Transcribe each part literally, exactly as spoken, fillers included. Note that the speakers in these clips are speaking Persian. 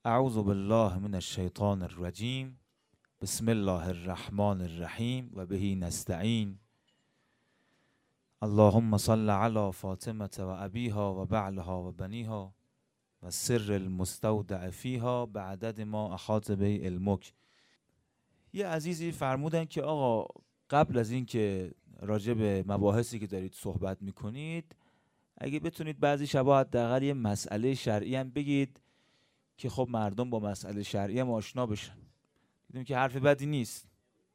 اعوذ بالله من الشیطان الرجیم. بسم الله الرحمن الرحیم و به نستعین. اللهم صل علی فاطمه و ابیها و بعلها و بنیها و سر المستودع فیها بعدد ما احاط به علمک. یه عزیزی فرمودن که آقا قبل از این که راجع به مباحثی که دارید صحبت میکنید اگه بتونید بعضی شبا حداقل یه مسئله شرعی هم بگید که خب مردم با مسئله شرعی هم آشنا بشن. دیدیم که حرف بدی نیست،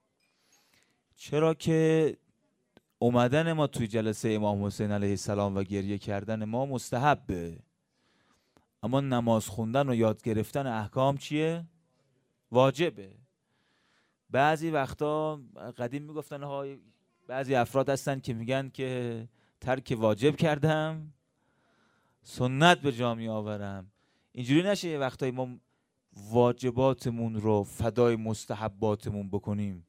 چرا که اومدن ما توی جلسه امام حسین علیه السلام و گریه کردن ما مستحبه، اما نماز خوندن و یاد گرفتن احکام چیه؟ واجبه. بعضی وقتا قدیم میگفتن ها، بعضی افراد هستن که میگن که ترک واجب کردم سنت به جا می آورم. اینجوری نشه یه وقتایی ما واجباتمون رو فدای مستحباتمون بکنیم.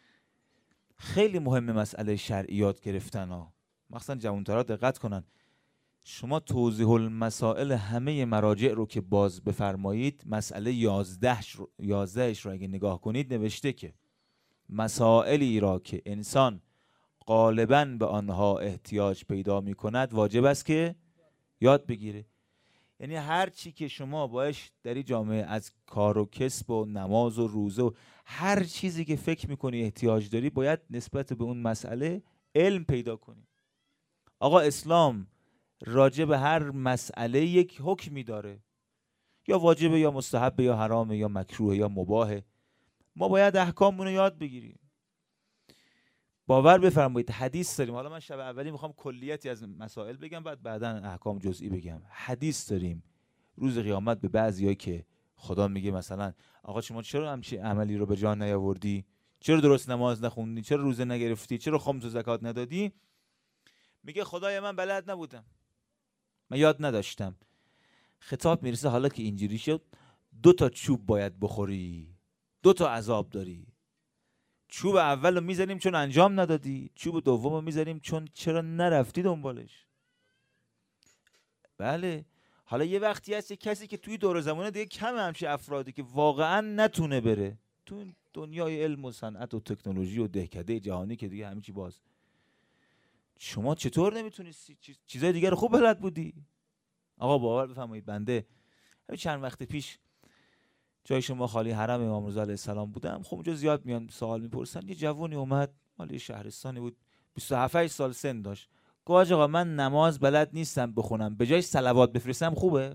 خیلی مهمه مسئله شرعیات گرفتن ها، مخصوصا جوانترها دقت کنن. شما توضیح المسائل همه مراجع رو که باز بفرمایید، مسئله یازدهش رو, یازدهش رو اگه نگاه کنید نوشته که مسائلی را که انسان غالباً به آنها احتیاج پیدا می کند واجب است که یاد بگیره. یعنی هر چی که شما باش در این جامعه از کار و کسب و نماز و روزه و هر چیزی که فکر میکنی احتیاج داری باید نسبت به اون مسئله علم پیدا کنی. آقا اسلام راجع به هر مسئله یک حکمی داره، یا واجبه یا مستحبه یا حرامه یا مکروه یا مباهه. ما باید احکاممون رو یاد بگیریم. باور بفرمایید حدیث داریم. حالا من شب اولی میخوام کلیتی از مسائل بگم، بعد بعداً احکام جزئی بگم. حدیث داریم روز قیامت به بعضیایی که خدا میگه مثلا آقا شما چرا همچین عملی رو به جا نیاوردی؟ چرا درست نماز نخوندی؟ چرا روزه نگرفتی؟ چرا خمس و زکات ندادی؟ میگه خدای من بلد نبودم، من یاد نداشتم. خطاب میرسه حالا که اینجوری شد دو تا چوب باید بخوری، دو تا عذاب داری. چوب اول رو میزنیم چون انجام ندادی، چوب دوم رو میزنیم چون چرا نرفتی دنبالش. بله. حالا یه وقتی هست یه کسی که توی دور زمانه دیگه کم همچه افرادی که واقعا نتونه بره تو دنیای علم و صنعت و تکنولوژی و دهکده جهانی که دیگه همه چی باز. شما چطور نمیتونستی چیزای دیگه رو خوب بلد بودی؟ آقا باور بفرمایید بنده همین چند وقت پیش جای شما خالی حرم امام رضا علیه السلام بودم. خب اونجا زیاد میان سوال میپرسن. یه جوونی اومد مال شهرستانی بود، بیست و هفت سال سن داشت. گفت آقا من نماز بلد نیستم بخونم، به جای صلوات بفرستم خوبه؟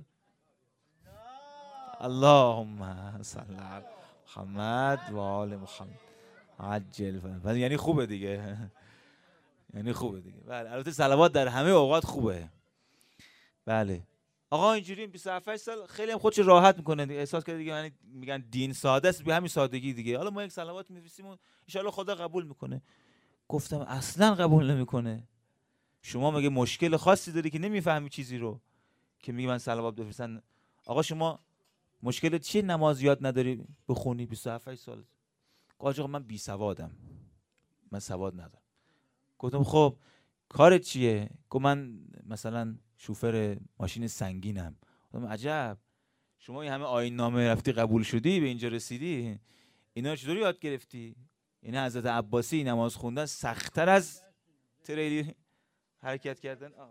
اللهم صل علی محمد و آل محمد عجل. ولی یعنی خوبه دیگه، یعنی خوبه دیگه. بله البته صلوات در همه اوقات خوبه. بله آقا اینجوری بیست و هفت سال خیلی هم خودش راحت میکنه دیگه. احساس کرده دیگه یعنی میگن دین ساده است، به همین سادگی دیگه. حالا ما یک صلوات میفرستیم و ان شاء الله خدا قبول میکنه. گفتم اصلا قبول نمیکنه. شما مگه مشکل خاصی داری که نمیفهمی چیزی رو که میگی من صلوات بفرستن؟ آقا شما مشکل چیه نماز یاد نداری بخونی بیست و هفت سال؟ گفت آقا من بی سوادم، من سواد ندارم. گفتم خب کارت چیه؟ گفت من مثلا شوفر ماشین سنگینم. گفتم عجب، شما این همه آیین نامه رفتی قبول شدی به اینجا رسیدی، اینا رو چطوری یاد گرفتی؟ این حضرت عباسی نماز خوندن سخت‌تر از تریلی حرکت کردن. آه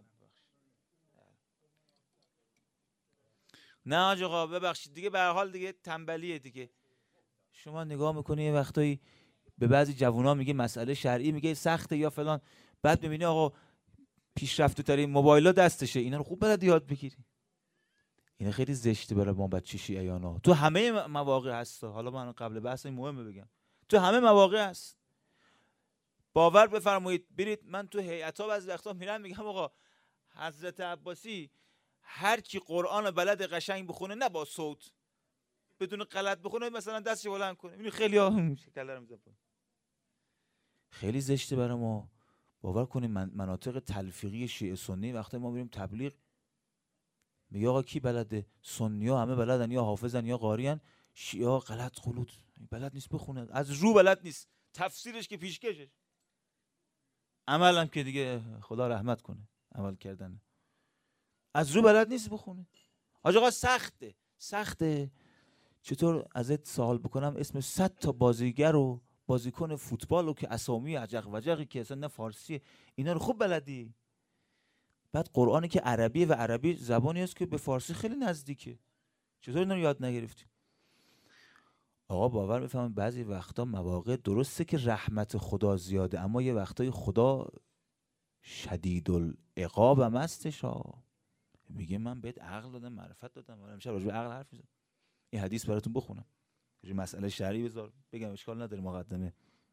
نه آقا ببخشید دیگه، به هر حال دیگه تنبلیه دیگه. شما نگاه میکنی یه وقتایی به بعضی جوونا میگه مسئله شرعی میگه سخته یا فلان، بعد میبینی آقا پیشرفته ترین موبایلا دستشه، اینا رو خوب بلد یاد بگیری. این خیلی زشته برای ما بچه شیعیانا. تو همه مواقع هست. حالا من قبل بحث این مهمه بگم، تو همه مواقع هست. باور بفرمایید برید، من تو هیئت‌ها بعضی وقتا میرم میگم آقا حضرت عباسی هر کی قرآن بلد قشنگ بخونه، نه با صوت، بدون غلط بخونه، مثلا دستش بلند کنه، این خیلی ها شکل میزنه. خیلی زشته برای ما. باور کنید من مناطق تلفیقی شیعه سنی وقتی ما میریم تبلیغ میگه آقا کی بلده؟ سنی ها همه بلدن، یا حافظن یا قاریان. شیعه ها غلط خلوط بلد نیست بخونه، از رو بلد نیست، تفسیرش که پیشکشش، عملم که دیگه خدا رحمت کنه عمل کردن، از رو بلد نیست بخونه. حاج آقا سخته، سخته. چطور ازت سوال بکنم اسم صد تا بازیگر و بازیکن فوتبال و که اسامی عجق وجقی که اصلا نه فارسیه اینا رو خوب بلدی؟ بعد قرآنی که عربیه و عربی زبانی است که به فارسی خیلی نزدیکه، چطور اینا رو یاد نگرفتی؟ آقا باور میفهمم بعضی وقتا مواقع درسته که رحمت خدا زیاده، اما یه وقتای خدا شدید العقاب هم هستش ها. میگه من بهت عقل دادم، معرفت دادم، من امشب راجع به عقل حرف میزنم. این حدیث براتون بخونم، یه مسئله شرعی بذار بگم، اشکال نداره. مقدمه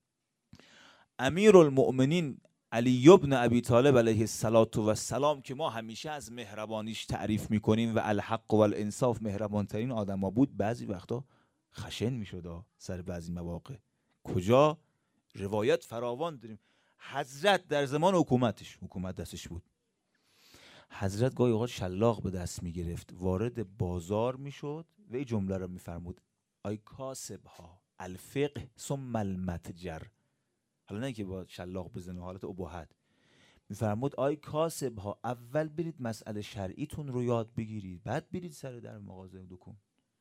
امیرالمؤمنین علی ابن ابی طالب علیه السلام که ما همیشه از مهربانیش تعریف میکنیم و الحق و الانصاف مهربان ترین آدما بود، بعضی وقتا خشن میشد سر بعضی مواقع. کجا؟ روایت فراوان داریم. حضرت در زمان حکومتش، حکومت دستش بود، حضرت گاهی اوقات شلاق به دست میگرفت، وارد بازار میشد و این جمله رو میفرمود: ای کاسب ها الفقه ثم المتجر. حالا نه که با شلاق بزنه، حالت اباحت. میفرمود ای کاسب ها اول برید مسئله شرعیتون رو یاد بگیرید، بعد برید سر در مغازه دکون.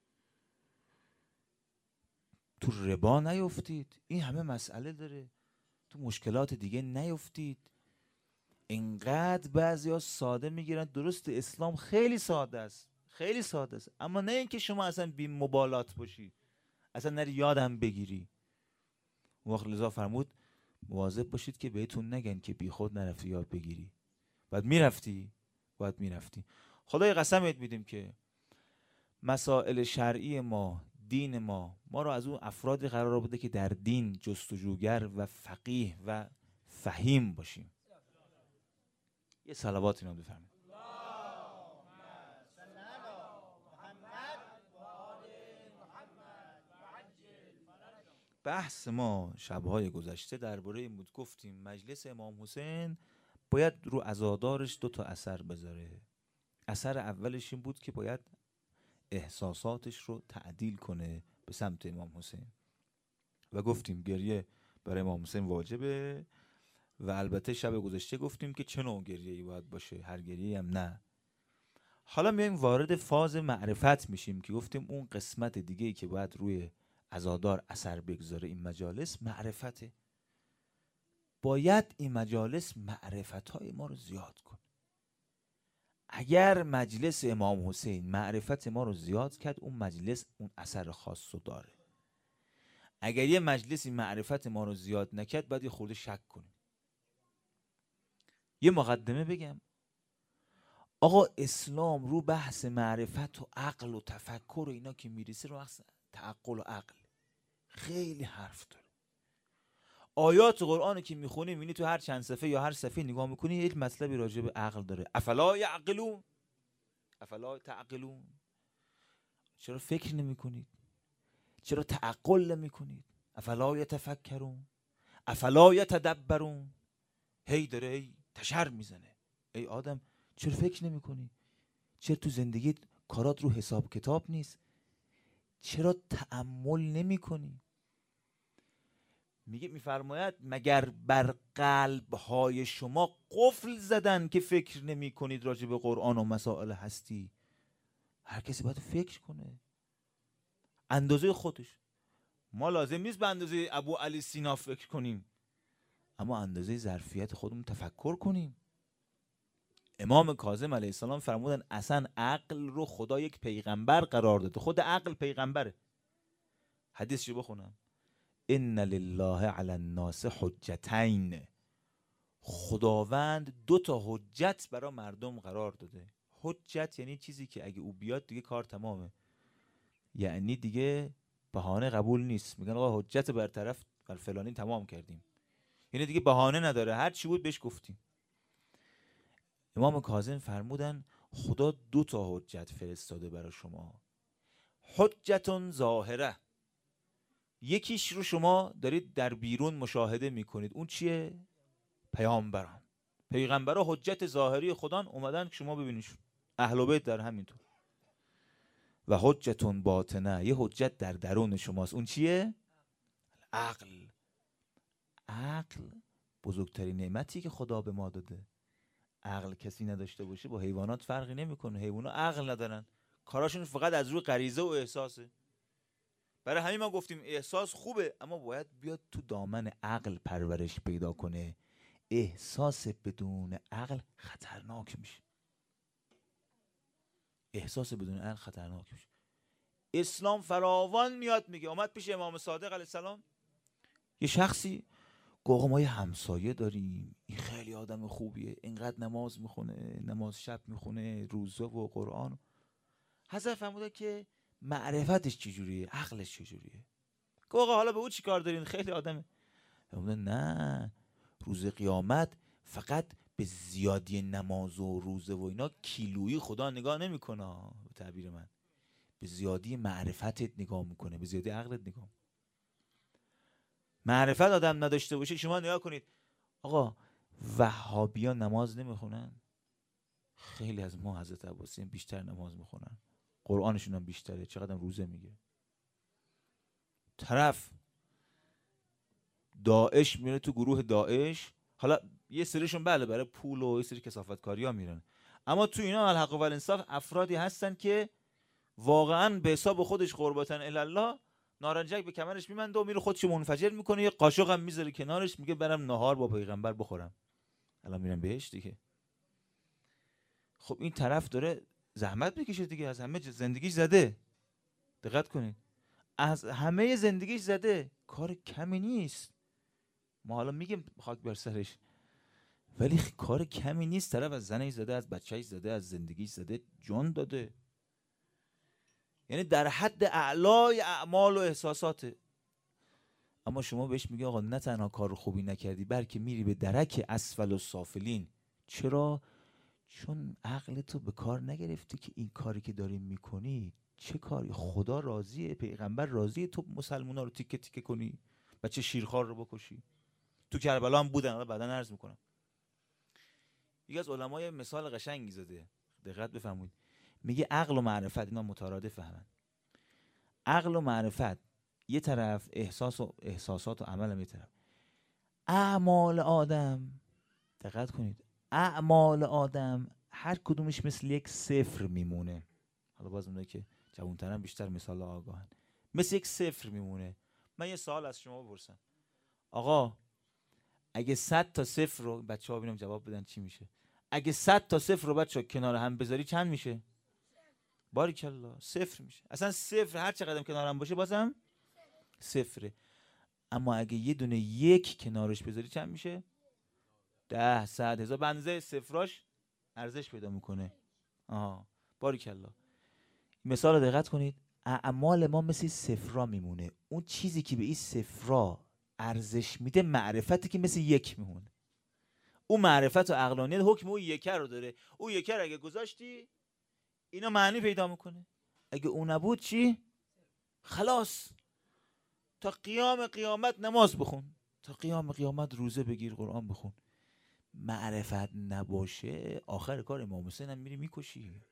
تو ربا نیفتید، این همه مسئله داره. تو مشکلات دیگه نیفتید. اینقدر بعضیا ساده میگیرن. درست اسلام خیلی ساده است، خیلی ساده است، اما نه اینکه شما اصلا بی مبالات باشی، اصلا نری یادم بگیری. وقت لذا فرمود مواظب باشید که بهتون نگن که بی خود نرفتی یاد بگیری. بعد میرفتی، بعد میرفتی. خدای قسمت میدیم که مسائل شرعی ما، دین ما ما رو از اون افرادی قرار بده که در دین جستجوگر و فقیه و فهیم باشیم. یه صلوات اینا بفرمایید. بحث ما شبهای گذشته درباره این بود، گفتیم مجلس امام حسین باید رو عزادارش دو تا اثر بذاره. اثر اولش این بود که باید احساساتش رو تعدیل کنه به سمت امام حسین و گفتیم گریه برای امام حسین واجبه و البته شب گذشته گفتیم که چه نوع گریه‌ای باید باشه، هر گریه‌ای هم نه. حالا میایم وارد فاز معرفت میشیم که گفتیم اون قسمت دیگه‌ای که باید روی عزادار اثر بگذاره این مجالس معرفته. باید این مجالس معرفت‌های ما رو زیاد کنه. اگر مجلس امام حسین معرفت ما رو زیاد کرد، اون مجلس اون اثر خاص رو داره. اگر یه مجلسی معرفت ما رو زیاد نکرد، باید یه خورده شک کنیم. یه مقدمه بگم. آقا اسلام رو بحث معرفت و عقل و تفکر و اینا که میرسه، رو بحث تعقل و عقل خیلی حرف داره. آیات قرآن که میخونی میبینی تو هر چند صفحه یا هر صفحه نگاه میکنی یک مطلبی راجع به عقل داره. افلا یعقلون، افلا تعقلون. چرا فکر نمی کنید؟ چرا تعقل نمی کنید؟ افلا یتفکرون، افلا یتدبرون. هی داره هی تشر میزنه. ای آدم چرا فکر نمی کنی؟ چرا تو زندگیت کارات رو حساب کتاب نیست؟ چرا تأمل نمی کنی؟ میگه میفرماید مگر بر قلب‌های شما قفل زدن که فکر نمی کنید راجع به قرآن و مسائل هستی؟ هر کسی باید فکر کنه اندازه خودش. ما لازم نیست به اندازه ابو علی سینا فکر کنیم، اما اندازه ظرفیت خودمون تفکر کنیم. امام کاظم علیه السلام فرمودن اصلا عقل رو خدا یک پیغمبر قرار داده. خود عقل پیغمبره. حدیثشو بخونم: ان لله علی الناس حجتین. خداوند دو تا حجت برای مردم قرار داده. حجت یعنی چیزی که اگه او بیاد دیگه کار تمامه، یعنی دیگه بهانه قبول نیست. میگن آقا حجت برطرف بر فلانی تمام کردیم، یعنی دیگه بهانه نداره، هر چی بود بهش گفتیم. امام کاظم فرمودن خدا دو تا حجت فرستاده برای شما. حجتون ظاهره، یکیش رو شما دارید در بیرون مشاهده میکنید. اون چیه؟ پیامبران. پیغمبرا حجت ظاهری خدا اومدن که شما ببینیشون. اهل بیت در همینطور. و حجتون باطنه، یه حجت در درون شماست. اون چیه؟ عقل. عقل بزرگترین نعمتی که خدا به ما داده. عقل کسی نداشته باشه با حیوانات فرقی نمیکنه. حیوانات عقل ندارن، کاراشون فقط از روی غریزه و احساسه. برای همین ما گفتیم احساس خوبه، اما باید بیاد تو دامن عقل پرورش پیدا کنه. احساس بدون عقل خطرناک میشه. احساس بدون عقل خطرناک میشه. اسلام فراوان میاد میگه، اومد پیش امام صادق علیه السلام یه شخصی گفت ما یه همسایه داریم، این خیلی آدم خوبیه، اینقدر نماز میخونه، نماز شب میخونه، روزه و قرآن. حضرت فرموده که معرفتش چجوریه، عقلش چجوریه؟ گفت آقا حالا به او چی کار دارین؟ خیلی آدمه. فرموده نه، روز قیامت فقط به زیادی نماز و روزه و اینا کیلویی خدا نگاه نمیکنه، به تعبیر من به زیادی معرفتت نگاه میکنه، به زیادی عقلت نگاه. معرفت آدم نداشته باشه، شما نگاه کنید آقا وهابیان نماز نمیخونن، خیلی از ما حضرت عباسی بیشتر نماز میخونن، قرآنشون هم بیشتره، چقدر روزه میگه. طرف داعش میره تو گروه داعش، حالا یه سریشون بله برای پول و یه سری کثافتکاری ها میرن، اما تو اینا الحق و الانصاف افرادی هستن که واقعا به حساب خودش قربتن الله نارنجک به کمرش میمنده و میره خودشو منفجر میکنه، یه قاشق هم میذاره کنارش، میگه برم نهار با پیغمبر بخورم، الان میرم بهش دیگه. خب این طرف داره زحمت میکشه دیگه، از همه زندگیش زده، دقت کنید، از همه زندگیش زده، کار کمی نیست. ما حالا میگیم خاک بر سرش، ولی کار کمی نیست. طرف از زنش زده، از بچه‌ش زده، از زندگیش زده، جان داده، یعنی در حد اعلای اعمال و احساساته. اما شما بهش میگه آقا نه تنها کار خوبی نکردی، بلکه میری به درک اسفل السافلین. چرا؟ چون عقل تو به کار نگرفتی که این کاری که داری میکنی چه کاری، خدا راضیه، پیغمبر راضیه تو مسلمونا رو تیکه تیکه کنی، بچه شیرخوار رو بکشی. تو کربلا هم بودن، حالا بعداً عرض میکنم. یکی از علمای مثال قشنگی زده، دقت بفرمایید، میگه عقل و معرفت اینا مترادف فهمن. عقل و معرفت یه طرف، احساس و احساسات و عمل هم یه طرف. اعمال آدم، دقت کنید، اعمال آدم هر کدومش مثل یک صفر میمونه. حالا باز اونایی که جوان‌ترن بیشتر مثال آگاهن، مثل یک صفر میمونه. من یه سوال از شما بپرسم، آقا اگه صد تا صفر رو، بچه‌ها ببینم جواب بدن چی میشه، اگه صد تا صفر رو بچه‌ها کنار هم بذاری چند میشه؟ باریکلا صفر میشه. اصلا صفر هر چقدر کنار هم باشه بازم صفره. اما اگه یه دونه یک کنارش بذاری چند میشه؟ ده، صد، هزار، به اندازه صفراش ارزش پیدا میکنه. آها باریکلا. مثال رو دقت کنید، اعمال ما مثل صفرا میمونه، اون چیزی که به این صفرا ارزش میده معرفتی که مثل یک میمونه. اون معرفت و عقلانیت حکم اون یکه رو داره، اون یکه رو اگه گذاشتی اینا معنی پیدا میکنه، اگه اون نبود چی؟ خلاص. تا قیام قیامت نماز بخون، تا قیام قیامت روزه بگیر، قرآن بخون، معرفت نباشه آخر کار امام حسین هم میری میکشی،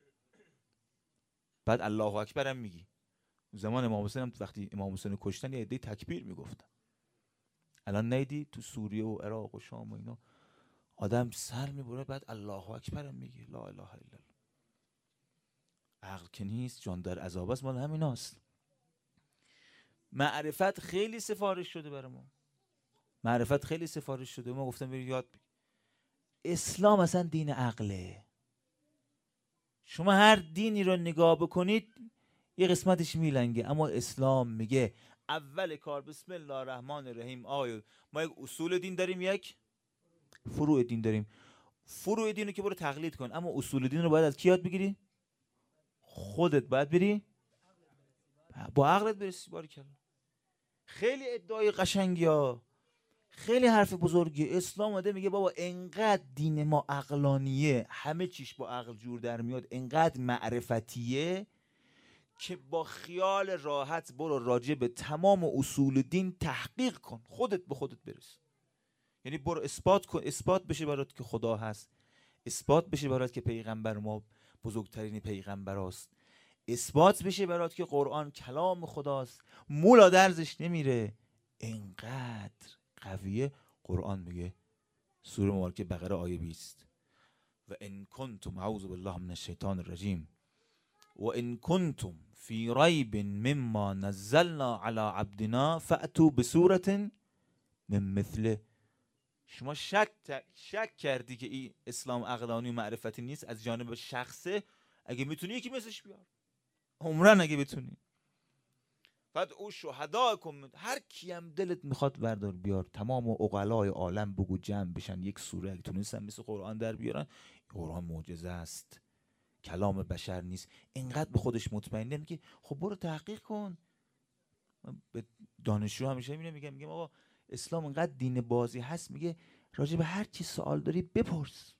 بعد الله اکبر هم میگی. زمان امام حسین هم وقتی امام حسین کشتن یه عده تکبیر میگفتن. الان نیدی تو سوریه و عراق و شام و اینا آدم سر میبره بعد الله اکبر هم میگه، لا اله الا الله. عقل که نیست، جان در عذاب است، مال همیناست. معرفت خیلی سفارش شده برای ما، معرفت خیلی سفارش شده، ما گفتم برید یاد بگیر. اسلام اصلا دین عقله. شما هر دینی رو نگاه بکنید یه قسمتش میلنگه، اما اسلام میگه اول کار بسم الله الرحمن الرحیم. آیا ما یک اصول دین داریم، یک فروع دین داریم. فروع دین رو که برو تقلید کن، اما اصول دین رو باید از کی یاد بگیری؟ خودت باید بری با عقلت برسی. باریکلا. خیلی ادعای قشنگی ها، خیلی حرف بزرگی. اسلام اومده میگه بابا انقدر دین ما عقلانیه، همه چیش با عقل جور در میاد، انقدر معرفتیه که با خیال راحت برو راجع به تمام اصول دین تحقیق کن، خودت به خودت برس. یعنی برو اثبات کن، اثبات بشه برات که خدا هست، اثبات بشه برات که پیغمبر ما بزرگترین پیغمبر است، اثبات بشه برات که قرآن کلام خداست، مولا درزش نمیره. انقدر قویه. قرآن میگه سوره مبارکه بقره آیه بیست، و ان کنتم اعوذ بالله من الشیطان الرجیم و ان کنتم فی ریب مما نزلنا علی عبدنا فأتوا بسورة من مثله. شما شک شک کردی که این اسلام عقلانی و معرفتی نیست از جانب شخصه، اگه میتونی یکی مثلش بیار، عمرن اگه بتونی. بعد او شهداءکم، هر کیم دلت میخواد بردار بیار، تمام عقلای عالم بگو جمع بشن یک سوره اگه تونستن مثل قرآن در بیارن. قرآن معجزه است، کلام بشر نیست. اینقدر به خودش مطمئنه میگه خب برو تحقیق کن. به دانشجو همیشه میگم میگم میگم آقا اسلام اینقدر دین بازی هست، میگه راجع به هر چی سوال داری بپرس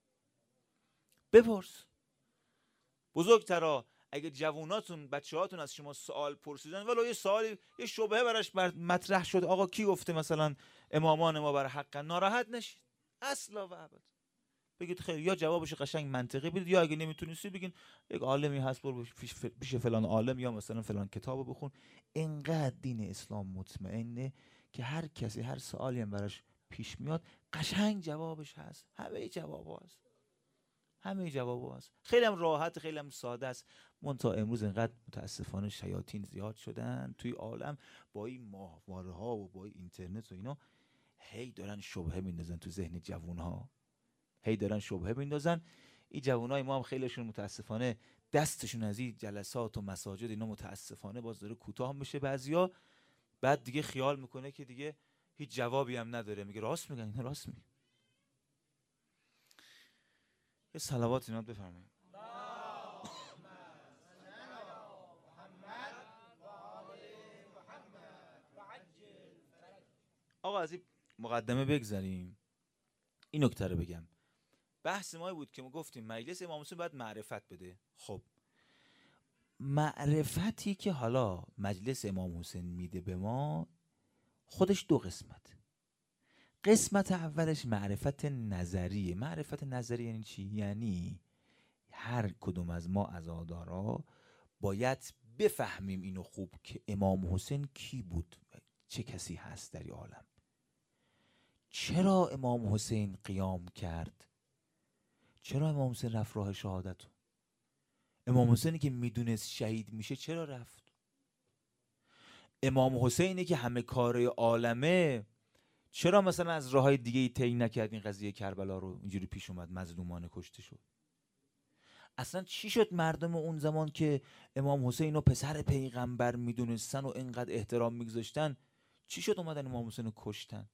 بپرس. بزرگترا اگه جووناتون بچه‌هاتون از شما سوال پرسیدن، ولو یه سوالی یه شبهه براش بر مطرح شد، آقا کی گفته مثلا امامان ما بر حق، ناراحت نشید اصلا و ابد. بگید خیر، یا جوابش قشنگ منطقی بدید، یا اگه نمیتونید بگین یک عالمی هست برو پیش فلان عالم یا مثلا فلان کتابو بخون. اینقدر دین اسلام مطمئنه که هر کسی هر سوالی هم براش پیش میاد قشنگ جوابش هست. همه جوابا هست، همه جوابا هست. خیلی هم راحت، خیلی هم ساده است. منتها امروز اینقدر متاسفانه شیاطین زیاد شدن توی عالم، با این ماهواره ها و با این اینترنت و اینا، هی دارن شبهه میندازن تو ذهن جوون ها، هی دارن شبهه میندازن. این جوانای ما هم خیلیشون متاسفانه دستشون از این جلسات و مساجد اینا متاسفانه باز داره کوتاه میشه بعضیا. بعد دیگه خیال میکنه که دیگه هیچ جوابی هم نداره، میگه راست میگن اینا، راست میگن. یه صلوات اینا بفرمایید. آقا از این مقدمه بگذاریم، این نکته رو بگم. بحث ما بود که ما گفتیم مجلس امام حسین باید معرفت بده. خب معرفتی که حالا مجلس امام حسین میده به ما خودش دو قسمت. قسمت اولش معرفت نظریه. معرفت نظری یعنی چی؟ یعنی هر کدوم از ما عزادارا باید بفهمیم اینو خوب که امام حسین کی بود، چه کسی هست در عالم، چرا امام حسین قیام کرد، چرا امام حسین رفت راه شهادت، امام حسینی که میدونست شهید میشه چرا رفت، امام حسینی که همه کاره عالمه چرا مثلا از راههای دیگه ای طی نکرد این قضیه کربلا رو اینجوری پیش اومد، مظلومانه کشته شد. اصلا چی شد مردم اون زمان که امام حسین رو پسر پیغمبر میدونستن و اینقدر احترام میگذاشتن، چی شد اومدن امام حسین رو کشتن؟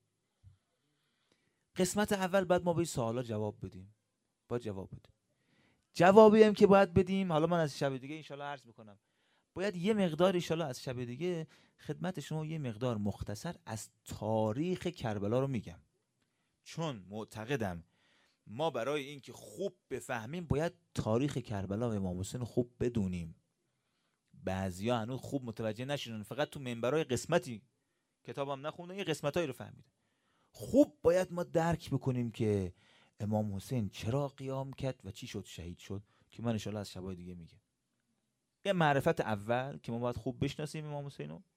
قسمت اول بعد ما به این سوالا جواب بدیم. باید جواب بدیم. جوابی هم که باید بدیم، حالا من از شب دیگه انشالله عرض میکنم، باید یه مقدار انشالله از شب دیگه خدمت شما یه مقدار مختصر از تاریخ کربلا رو میگم، چون معتقدم ما برای این که خوب بفهمیم باید تاریخ کربلا و امام حسین خوب بدونیم. بعضیا هنوز خوب متوجه نشدن، فقط تو منبرای قسمتی کتابم نخوندن، یه قسمتایی رو فهمیدن. خوب باید ما درک بکنیم که امام حسین چرا قیام کرد و چی شد شهید شد، که من ان شاءالله از شبای دیگه میگم. یه معرفت اول که ما باید خوب بشناسیم امام حسین رو.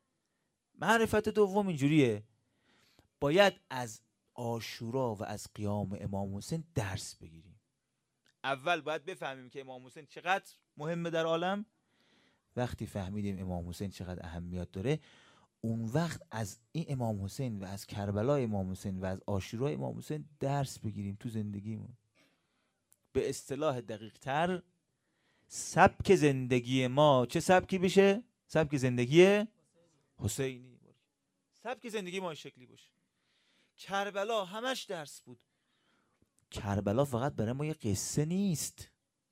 معرفت دوم اینجوریه، باید از عاشورا و از قیام امام حسین درس بگیریم. اول باید بفهمیم که امام حسین چقدر مهمه در عالم. وقتی فهمیدیم امام حسین چقدر اهمیت داره، اون وقت از این امام حسین و از کربلا امام حسین و از عاشورا امام حسین درس بگیریم تو زندگیمون. به اصطلاح دقیق تر سبک زندگی ما چه سبکی بشه؟ سبک زندگی حسینی. سبک زندگی ما این شکلی باشه. کربلا همش درس بود. کربلا فقط برای ما یه قصه نیست.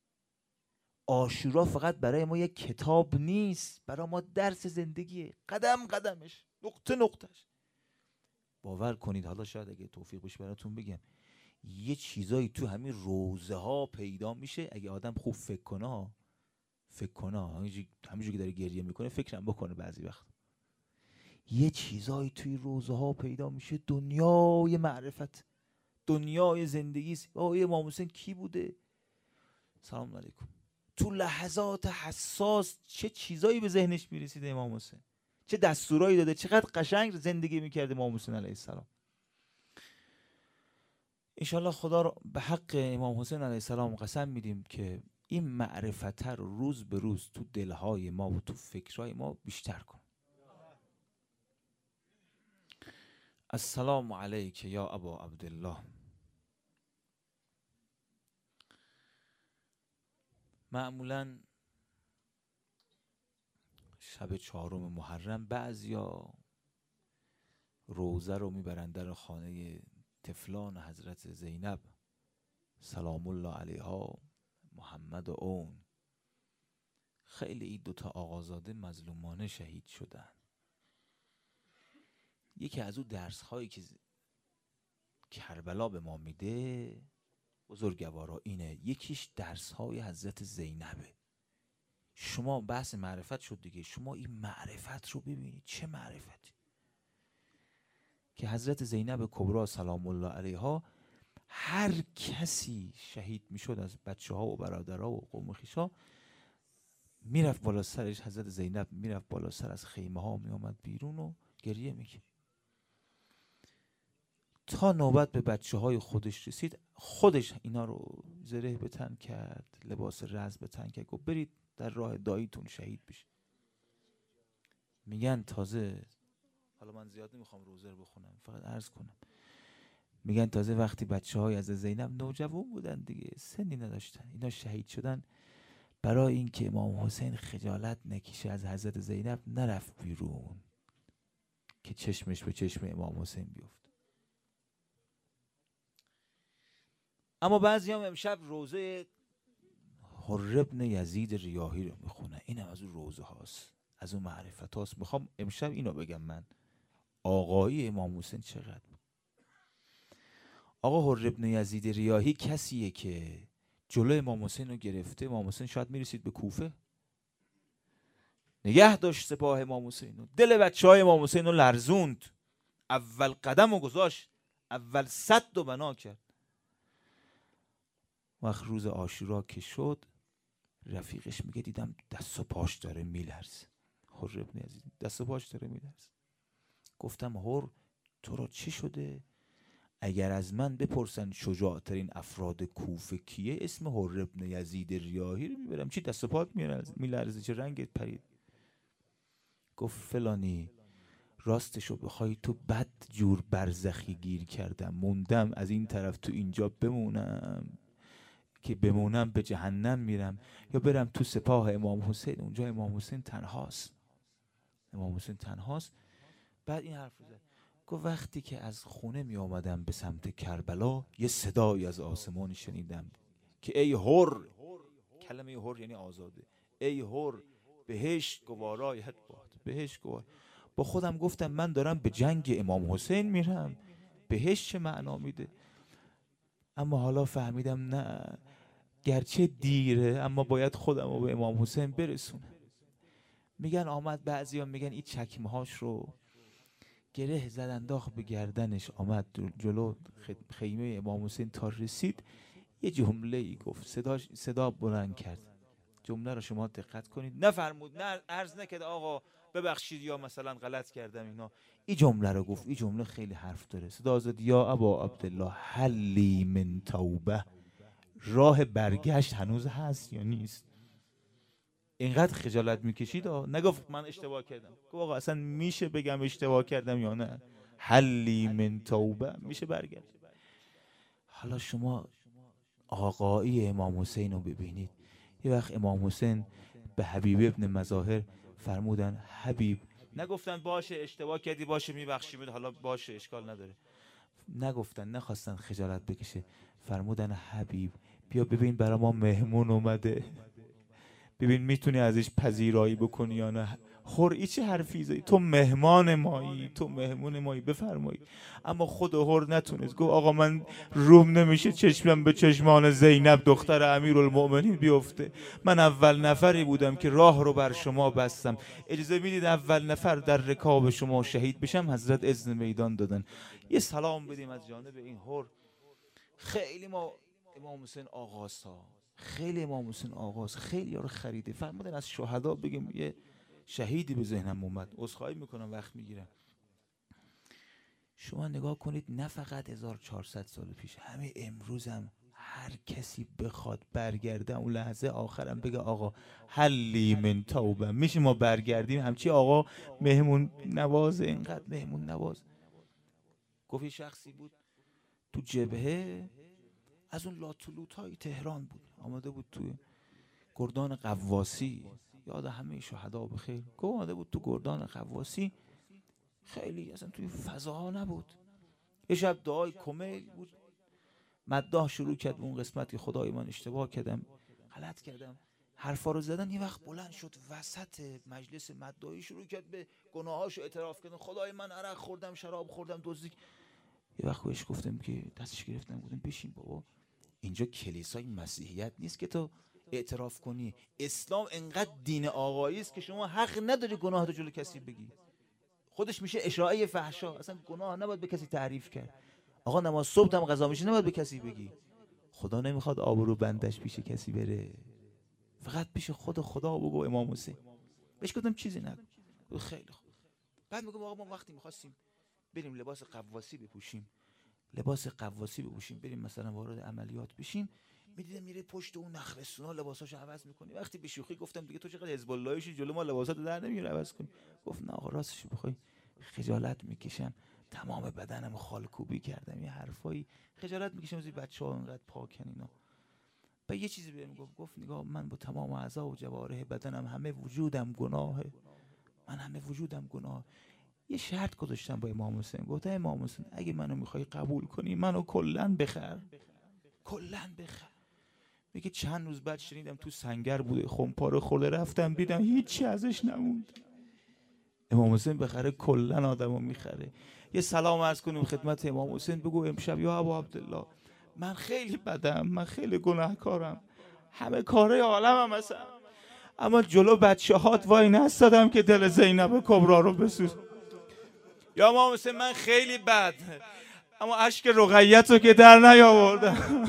عاشورا فقط برای ما یه کتاب نیست، برای ما درس زندگیه، قدم قدمش، نقطه نقطهش. باور کنید، حالا شاید اگه توفیق بشه براتون بگم، یه چیزایی تو همین روزه ها پیدا میشه اگه آدم خوب فکر کنه. فکر کنه همینجوری که داره گریه میکنه فکرم بکنه بعضی وقت. یه چیزایی توی روزه ها پیدا میشه، دنیای معرفت، دنیای زندگی. آقای امام حسین کی بوده؟ سلام علیکم. تو لحظات حساس چه چیزایی به ذهنش میرسید امام حسین، چه دستورایی داده، چقدر قشنگ زندگی میکرد امام حسین علیه السلام. انشالله خدا رو به حق امام حسین علیه السلام قسم میدیم که این معرفت رو روز به روز تو دلهای ما و تو فکرهای ما بیشتر کن. السلام علیک یا ابا عبدالله. معمولا شب چهارم محرم بعضیا روزه رو میبرن در خانه طفلان حضرت زینب سلام الله علیها، محمد و اون. خیلی این دوتا آقازاده مظلومانه شهید شدن. یکی از اون درس هایی که کربلا به ما میده بزرگوارا اینه، یکیش درس های حضرت زینبه. شما بحث معرفت شد دیگه، شما این معرفت رو ببینید چه معرفتی که حضرت زینب کبرا سلام الله علیها هر کسی شهید میشد از بچه ها و برادرها و قوم خویشا میرفت بالا سرش. حضرت زینب میرفت بالا سر از خیمه ها میامد بیرون و گریه میکرد تا نوبت به بچه های خودش رسید. خودش اینا رو زره به تن کرد، لباس رز به تن کرد، گفت برید در راه داییتون شهید بشید. میگن تازه، حالا من زیاد نمیخوام روزه رو بخونم، فقط عرض کنم، میگن تازه وقتی بچه های از زینب نوجوان بودن دیگه، سنی نداشتن، اینا شهید شدن، برای اینکه امام حسین خجالت نکشه از حضرت زینب نرفت بیرون که چشمش به چشم امام حسین بیفت. اما بعضی هم امشب روزه حر ابن یزید ریاحی رو میخونه. اینم از اون روزه هاست، از اون معرفت هاست. میخوام امشب اینو بگم، من آقایی امام حسین چقدر بود. آقا حر ابن یزید ریاحی کسیه که جلوی امام حسین رو گرفته. امام حسین شاید میرسید به کوفه، نگه داشت سپاه امام حسین رو، دل بچه های امام حسین رو لرزوند، اول قدم رو گذاشت، اول صد و بنا کرد. وقت روز عاشورا که شد، رفیقش میگه دیدم دست و پاش داره میلرزه. حر ابن یزید دست و پاش داره میلرزه. گفتم حر تو را چی شده؟ اگر از من بپرسن شجاعترین افراد کوفه کیه، اسم حر ابن یزید ریاحی رو میبرم. چی دست و پات میلرزه؟ چه رنگت پرید؟ گفت فلانی راستشو بخوای تو بد جور برزخی گیر کردم، موندم از این طرف تو اینجا بمونم که بمونم به جهنم میرم، یا برم تو سپاه امام حسین، اونجا امام حسین تنهاست. امام حسین تنهاست. بعد این حرف رو زد، گفت وقتی که از خونه می آمدم به سمت کربلا، یه صدایی از آسمان شنیدم که ای حر، کلمه حر یعنی آزاده، ای حر بهشت گوارایت باد، بهشت گوار. با خودم گفتم من دارم به جنگ امام حسین میرم، بهشت چه معنا میده؟ اما حالا فهمیدم نه، گرچه دیره اما باید خودم رو به امام حسین برسونم. میگن آمد، بعضیا میگن این چکمه هاش رو گره زد انداخت به گردنش، آمد جلو خیمه امام حسین تا رسید، یه جمله ای گفت، صدا صدا بلند کرد. جمله رو شما دقت کنید. نفرمود، نه عرض نکرد آقا ببخشید یا مثلا غلط کردم اینا. این جمله رو گفت. این جمله خیلی حرف داره. صدا زد یا ابا عبدالله حلی من توبه، راه برگشت هنوز هست یا نیست؟ اینقدر خجالت میکشید. نگفت من اشتباه کردم، گفت آقا اصلا میشه بگم اشتباه کردم یا نه؟ حلی من توبه، میشه برگشت. حالا شما آقایی امام حسین رو ببینید. یه وقت امام حسین به حبیب ابن مظاهر فرمودن حبیب، نگفتن باشه اشتباه کردی باشه میبخشیم، حالا باشه اشکال نداره، نگفتن، نخواستن خجالت بکشه. فرمودن حبیب بیا ببین برای ما مهمون اومده، ببین میتونی ازش پذیرایی بکنی یا نه. حر ای چه حرفی زدی؟ تو مهمان مایی، تو مهمون مایی، بفرمایید. اما خود حر نتونست، گفت آقا من روم نمیشه چشمم به چشمان زینب دختر امیرالمؤمنین بیفته. من اول نفری بودم که راه رو بر شما بستم، اجازه میدید اول نفر در رکاب شما شهید بشم؟ حضرت اذن میدان دادن. یه سلام بدیم از جانب این حر. خیلی ما امام حسین آقاستا، خیلی امام حسین آغاز، خیلی یارو خریده. فرمودن از شهدا بگیم، یه شهیدی به ذهنم اومد، عذرخواهی میکنم وقت میگیرم. شما نگاه کنید، نه فقط هزار و چهارصد سال پیش، همه امروز هم هر کسی بخواد برگرده اون لحظه آخرم بگه آقا حلی من توبه، میشه ما برگردیم. همچی آقا مهمون نواز، اینقدر مهمون نواز. گفت یه شخصی بود تو جبهه، از اون لاتولوت های تهران بود، آماده بود توی گردان قواسی، یاد همه شهدا بخیر. گفت آماده بود تو گردان قواسی، خیلی اصلا توی فضاها نبود. یه شب دعای کمیل بود، مداح شروع کرد اون قسمت که خدای من اشتباه کردم، غلط کردم، حرفا رو زدن. یه وقت بلند شد وسط مجلس مداحی شروع کرد به گناهاشو اعتراف کردن. خدای من عرق خوردم، شراب خوردم، دزدی. یه وقت بهش گفتم که دستش گرفتم گفتم بشین بابا، اینجا کلیسای مسیحیت نیست که تو اعتراف کنی. اسلام انقدر دین آقایی است که شما حق نداری گناه رو جلو کسی بگی. خودش میشه اشاعه فحشا. اصلا گناه نباید به کسی تعریف کرد. آقا نماز صبح هم قضا میشه نباید به کسی بگی. خدا نمیخواد آبرو بندش پیش کسی بره، فقط پیش خود خدا بگو امام حسین. بهش گفتم چیزی نگو. خیلی خوب. بعد میگم آقا ما وقتی میخواستیم بریم لباس قواسی بپوشیم، لباس قواسی بپوشیم بریم مثلا وارد عملیات بشیم، میدیدم میره پشت اون نخلستونا لباساشو عوض میکنی. وقتی به شوخی گفتم دیگه تو چقدر حزب اللهیشی جلو ما لباساتو در نمیاری عوض کنی. گفت نه آقا راستش بخوای خجالت میکشم، تمام بدنم خالکوبی کردم، یه حرفایی خجالت میکشم از این بچه‌ها اینقدر پاکن اینا. و یه چیزی بهم گفت، گفت نگاه من با تمام اعضا و جوارح بدنم همه وجودم گناهه، من همه وجودم گناه. یه شرط گذاشتم با امام حسین، گفتم امام حسین اگه منو میخوای قبول کنی منو کلن بخر، کلن بخر. میگه چند روز بعد شنیدم تو سنگر بوده خمپاره خورده، رفتم دیدم هیچی ازش نموند. امام حسین بخره کلن آدمو میخره. یه سلام عرض کنیم خدمت امام حسین، بگو امشب یا ابا عبدالله من خیلی بدم، من خیلی گناهکارم، همه کارهای عالمم هستم، اما جلو بچه هات وای نستادم که دل زینب کبرا رو بسوز. یا امام حسین من خیلی بد، اما اشک رقیت رو که در نیاوردم.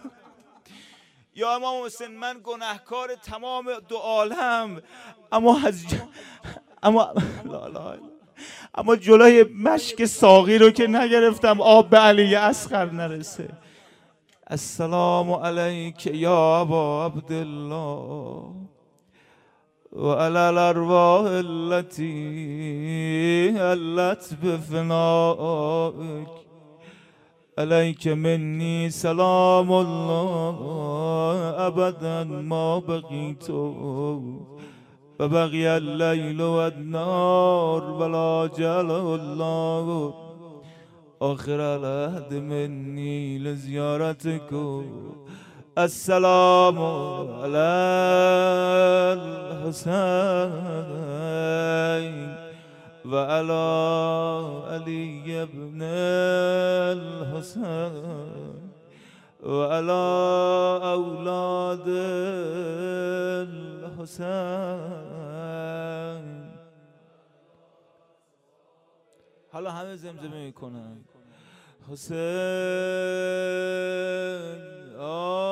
یا امام حسین من گناهکار تمام دو عالم، اما از ج... اما لا لا اما جلوی مشک ساقی رو که نگرفتم آب به علی اصغر نرسه. السلام علیک یا ابا عبدالله و علی الارواح التي علت بفنائک، علیک منی سلام الله ابدا ما بقیت و بقی اللیل و النار ولا جعل الله آخر العهد منی لزیارتکم. السلام علی الحسین و علی علی ابن الحسین و علی اولاد الحسین. حالا همه زمزمه میکنن حسین آه